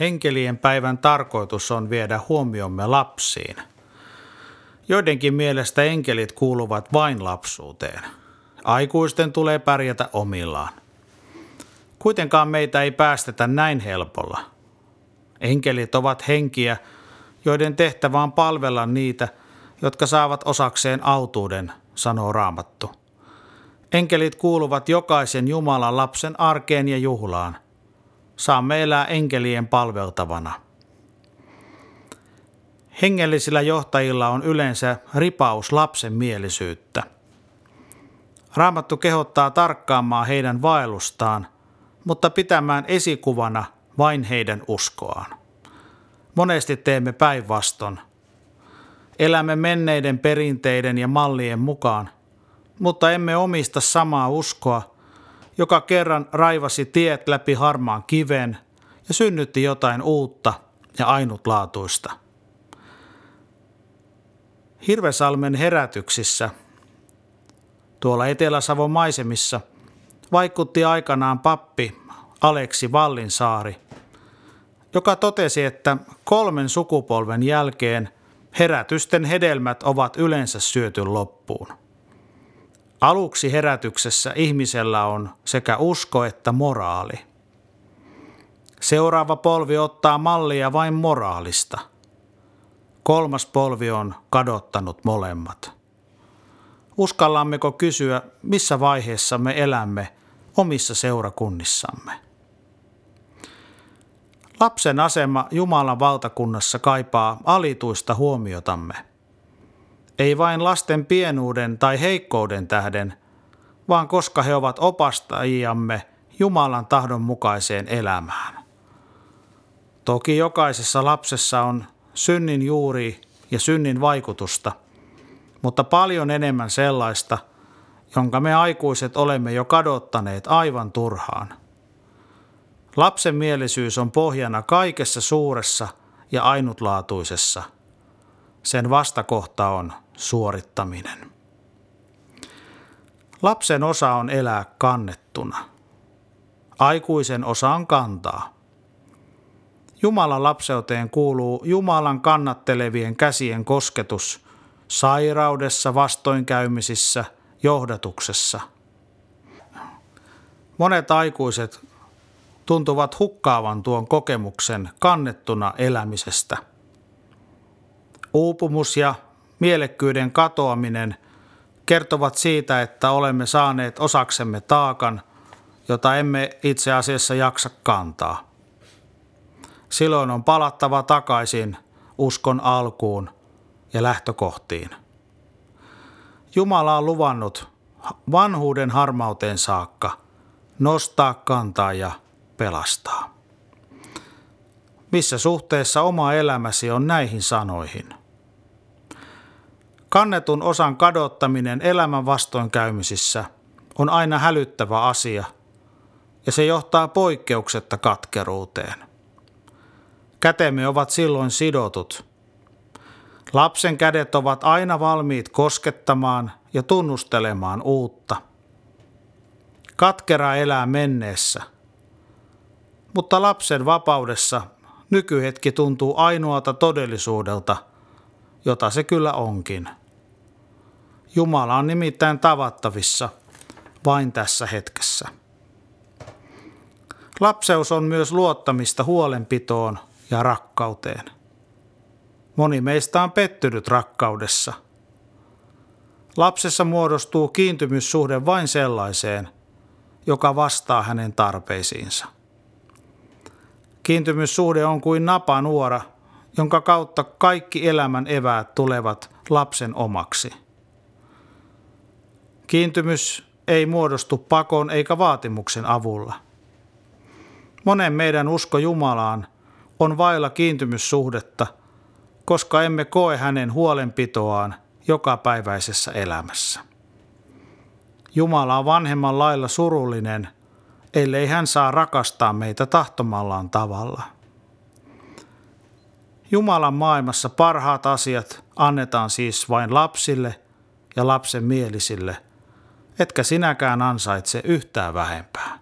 Enkelien päivän tarkoitus on viedä huomiomme lapsiin. Joidenkin mielestä enkelit kuuluvat vain lapsuuteen. Aikuisten tulee pärjätä omillaan. Kuitenkaan meitä ei päästetä näin helpolla. Enkelit ovat henkiä, joiden tehtävä on palvella niitä, jotka saavat osakseen autuuden, sanoo Raamattu. Enkelit kuuluvat jokaisen Jumalan lapsen arkeen ja juhlaan. Saamme elää enkelien palveltavana. Hengellisillä johtajilla on yleensä ripaus lapsenmielisyyttä. Raamattu kehottaa tarkkaamaan heidän vaellustaan, mutta pitämään esikuvana vain heidän uskoaan. Monesti teemme päinvastoin. Elämme menneiden perinteiden ja mallien mukaan, mutta emme omista samaa uskoa, joka kerran raivasi tiet läpi harmaan kiven ja synnytti jotain uutta ja ainutlaatuista. Hirvesalmen herätyksissä, tuolla Etelä-Savon maisemissa, vaikutti aikanaan pappi Aleksi Vallinsaari, joka totesi, että 3 sukupolven jälkeen herätysten hedelmät ovat yleensä syöty loppuun. Aluksi herätyksessä ihmisellä on sekä usko että moraali. Seuraava polvi ottaa mallia vain moraalista. 3. polvi on kadottanut molemmat. Uskallammeko kysyä, missä vaiheessa me elämme omissa seurakunnissamme? Lapsen asema Jumalan valtakunnassa kaipaa alituista huomiotamme. Ei vain lasten pienuuden tai heikkouden tähden, vaan koska he ovat opastajiamme Jumalan tahdon mukaiseen elämään. Toki jokaisessa lapsessa on synnin juuri ja synnin vaikutusta, mutta paljon enemmän sellaista, jonka me aikuiset olemme jo kadottaneet aivan turhaan. Lapsenmielisyys on pohjana kaikessa suuressa ja ainutlaatuisessa. Sen vastakohta on suorittaminen. Lapsen osa on elää kannettuna. Aikuisen osa on kantaa. Jumalan lapseuteen kuuluu Jumalan kannattelevien käsien kosketus sairaudessa, vastoinkäymisissä, johdatuksessa. Monet aikuiset tuntuvat hukkaavan tuon kokemuksen kannettuna elämisestä. Uupumus ja mielekkyyden katoaminen kertovat siitä, että olemme saaneet osaksemme taakan, jota emme itse asiassa jaksa kantaa. Silloin on palattava takaisin uskon alkuun ja lähtökohtiin. Jumala on luvannut vanhuuden harmauteen saakka nostaa, kantaa ja pelastaa. Missä suhteessa oma elämäsi on näihin sanoihin? Kannetun osan kadottaminen elämän vastoinkäymisissä on aina hälyttävä asia, ja se johtaa poikkeuksetta katkeruuteen. Kätemme ovat silloin sidotut. Lapsen kädet ovat aina valmiit koskettamaan ja tunnustelemaan uutta. Katkera elää menneessä, mutta lapsen vapaudessa nykyhetki tuntuu ainoalta todellisuudelta, jota se kyllä onkin. Jumala on nimittäin tavattavissa vain tässä hetkessä. Lapseus on myös luottamista huolenpitoon ja rakkauteen. Moni meistä on pettynyt rakkaudessa. Lapsessa muodostuu kiintymyssuhde vain sellaiseen, joka vastaa hänen tarpeisiinsa. Kiintymyssuhde on kuin napanuora, jonka kautta kaikki elämän eväät tulevat lapsen omaksi. Kiintymys ei muodostu pakon eikä vaatimuksen avulla. Monen meidän usko Jumalaan on vailla kiintymyssuhdetta, koska emme koe hänen huolenpitoaan jokapäiväisessä elämässä. Jumala on vanhemman lailla surullinen, ellei hän saa rakastaa meitä tahtomallaan tavalla. Jumalan maailmassa parhaat asiat annetaan siis vain lapsille ja lapsen mielisille, etkä sinäkään ansaitse yhtään vähempää.